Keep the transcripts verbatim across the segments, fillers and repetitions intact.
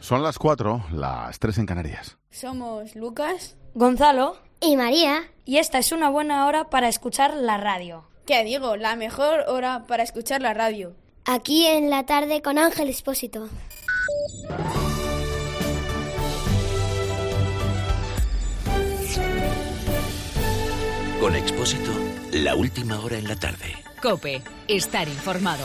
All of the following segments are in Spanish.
Son las cuatro, las tres en Canarias. Somos Lucas, Gonzalo y María. Y esta es una buena hora para escuchar la radio. ¿Qué digo? La mejor hora para escuchar la radio. Aquí en la tarde con Ángel Expósito. Con Expósito, la última hora en la tarde. COPE, estar informado.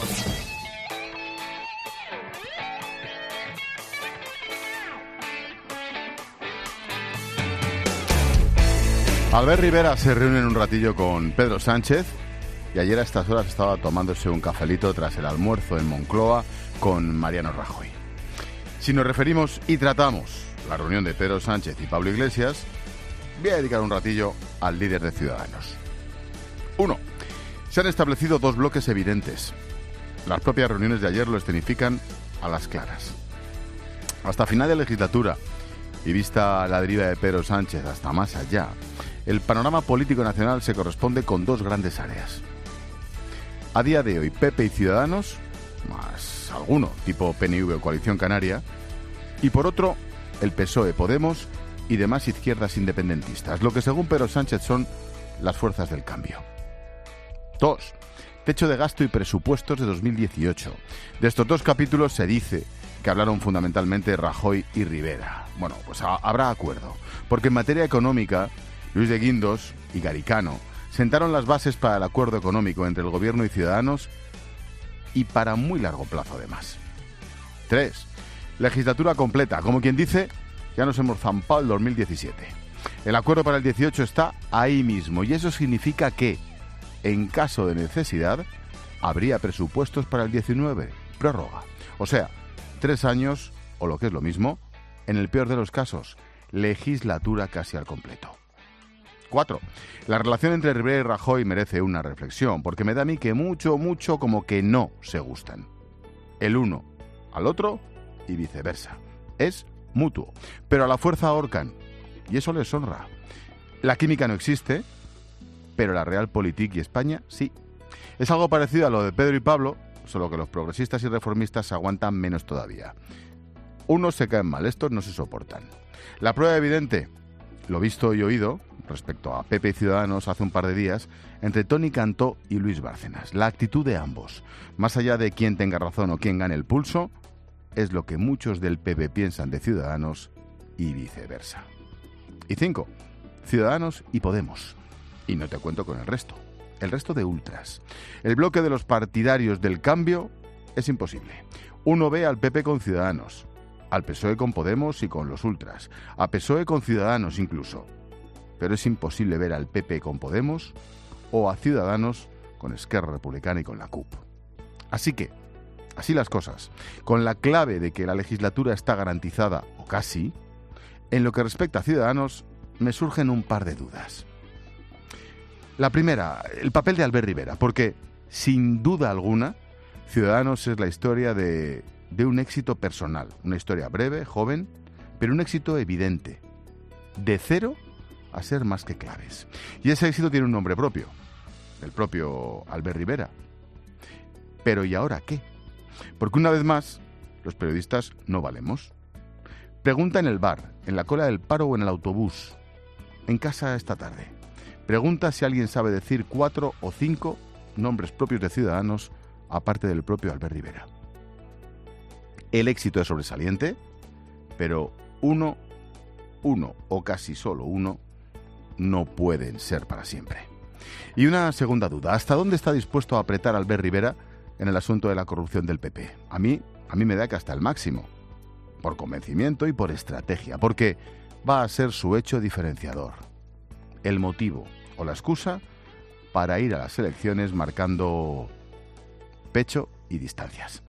Albert Rivera se reúne en un ratillo con Pedro Sánchez y ayer a estas horas estaba tomándose un cafelito tras el almuerzo en Moncloa con Mariano Rajoy. Si nos referimos y tratamos la reunión de Pedro Sánchez y Pablo Iglesias, voy a dedicar un ratillo al líder de Ciudadanos. Uno, se han establecido dos bloques evidentes. Las propias reuniones de ayer lo escenifican a las claras. Hasta final de legislatura y vista la deriva de Pedro Sánchez hasta más allá, el panorama político nacional se corresponde con dos grandes áreas. A día de hoy, P P y Ciudadanos, más alguno, tipo P N V o Coalición Canaria, y por otro, el P S O E, Podemos y demás izquierdas independentistas, lo que según Pedro Sánchez son las fuerzas del cambio. Dos, techo de gasto y presupuestos de dos mil dieciocho. De estos dos capítulos se dice que hablaron fundamentalmente Rajoy y Rivera. Bueno, pues a- habrá acuerdo, porque en materia económica, Luis de Guindos y Garicano sentaron las bases para el acuerdo económico entre el Gobierno y Ciudadanos y para muy largo plazo además. Tres, legislatura completa. Como quien dice, ya nos hemos zampado el dos mil diecisiete. El acuerdo para el dieciocho está ahí mismo y eso significa que, en caso de necesidad, habría presupuestos para el diecinueve, prórroga. O sea, tres años, o lo que es lo mismo, en el peor de los casos, legislatura casi al completo. Cuatro, la relación entre Rivera y Rajoy merece una reflexión, porque me da a mí que mucho, mucho como que no se gustan. El uno al otro y viceversa. Es mutuo, pero a la fuerza ahorcan, y eso les honra. La química no existe, pero la Realpolitik y España sí. Es algo parecido a lo de Pedro y Pablo, solo que los progresistas y reformistas se aguantan menos todavía. Unos se caen mal, estos no se soportan. La prueba evidente, lo visto y oído, respecto a P P y Ciudadanos hace un par de días, entre Toni Cantó y Luis Bárcenas. La actitud de ambos, más allá de quién tenga razón o quién gane el pulso, es lo que muchos del P P piensan de Ciudadanos y viceversa. Y cinco, Ciudadanos y Podemos. Y no te cuento con el resto. El resto de ultras. El bloque de los partidarios del cambio es imposible. Uno ve al P P con Ciudadanos, al P S O E con Podemos y con los ultras, a P S O E con Ciudadanos incluso. Pero es imposible ver al P P con Podemos o a Ciudadanos con Esquerra Republicana y con la C U P. Así que, así las cosas, con la clave de que la legislatura está garantizada, o casi, en lo que respecta a Ciudadanos, me surgen un par de dudas. La primera, el papel de Albert Rivera, porque, sin duda alguna, Ciudadanos es la historia de, de un éxito personal, una historia breve, joven, pero un éxito evidente, de cero a ser más que claves. Y ese éxito tiene un nombre propio, el propio Albert Rivera. Pero ¿y ahora qué? Porque una vez más, los periodistas no valemos. Pregunta en el bar, en la cola del paro o en el autobús, en casa esta tarde. Pregunta si alguien sabe decir cuatro o cinco nombres propios de Ciudadanos, aparte del propio Albert Rivera. El éxito es sobresaliente, pero uno, uno o casi solo uno, no pueden ser para siempre. Y una segunda duda, ¿hasta dónde está dispuesto a apretar Albert Rivera en el asunto de la corrupción del P P? A mí, a mí me da que hasta el máximo, por convencimiento y por estrategia, porque va a ser su hecho diferenciador, el motivo o la excusa para ir a las elecciones marcando pecho y distancias.